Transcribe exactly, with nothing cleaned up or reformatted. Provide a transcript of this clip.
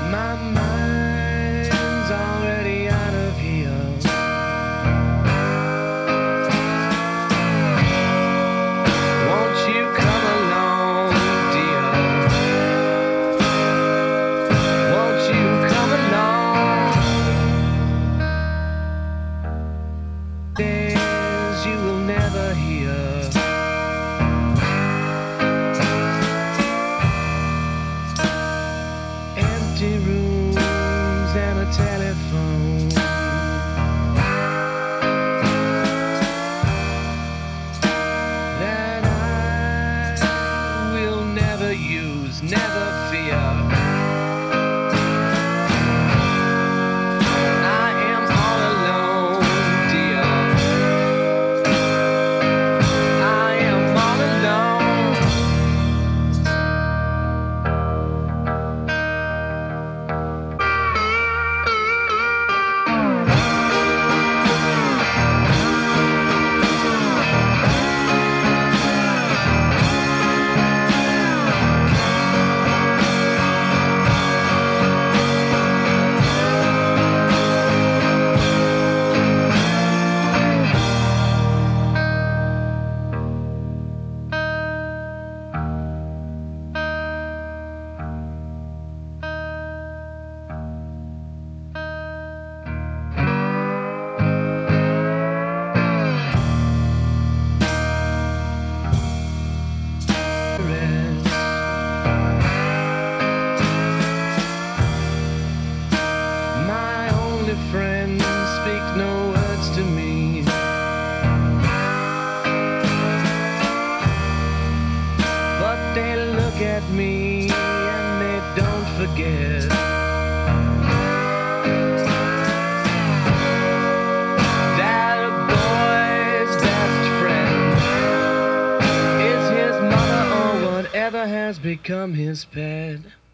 My mind's already out of here. Won't you come along, dear? Won't you come along? Days you will never hear. Empty rooms and a telephone. That I will never use, never fear. I am all alone, dear. I am all alone. My only friends speak no words to me, but they look at me and they don't forget that a boy's best friend is his mother or whatever has become his pet.